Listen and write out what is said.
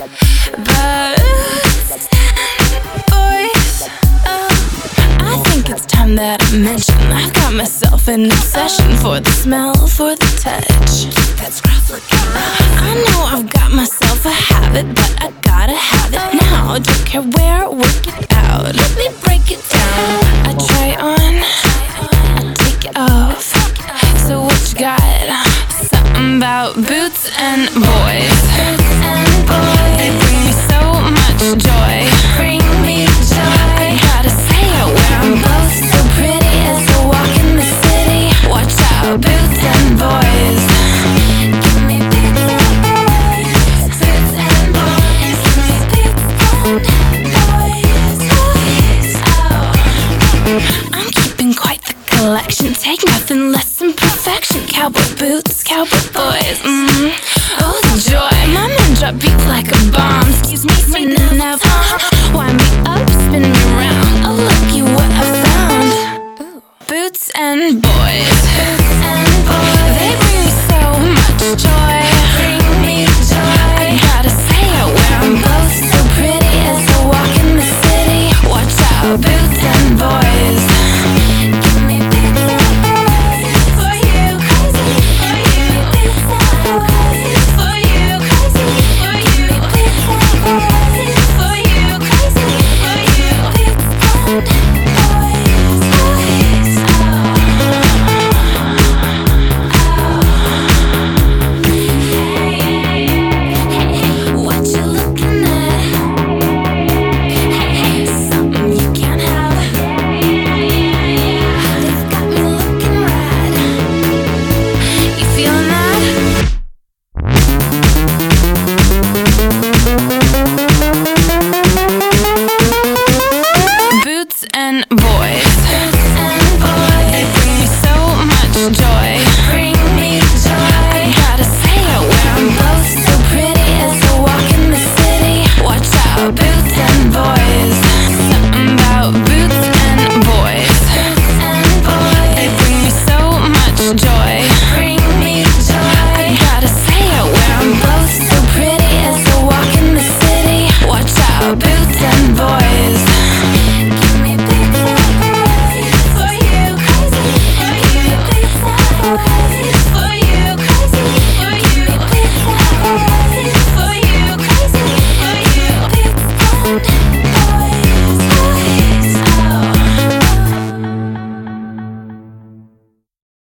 Boots and boys. I think it's time that I mention I've got myself an obsession for the smell, for the touch. That's rough looking. I know I've got myself a habit, but I gotta have it now. Don't care where, work it out. Let me break it down. I try on, I take it off. So what you got? Something about boots and boys. They bring me so much joy. Bring me joy. I gotta say it when I'm both so pretty as I walk in the city. Watch out, boots and boys. Give me boots and boys. Boots and boys. Give me boots and boys. Boys. Oh, I'm keeping quite the collection. Take nothing less than perfection. Cowboy boots, cowboy boys. Oh, the joy. My men drop beats like a bomb. Excuse me for never. Wind me up, spin me round. Oh, look you what I found. Boots and boys. Boots and boys. They bring me so much joy.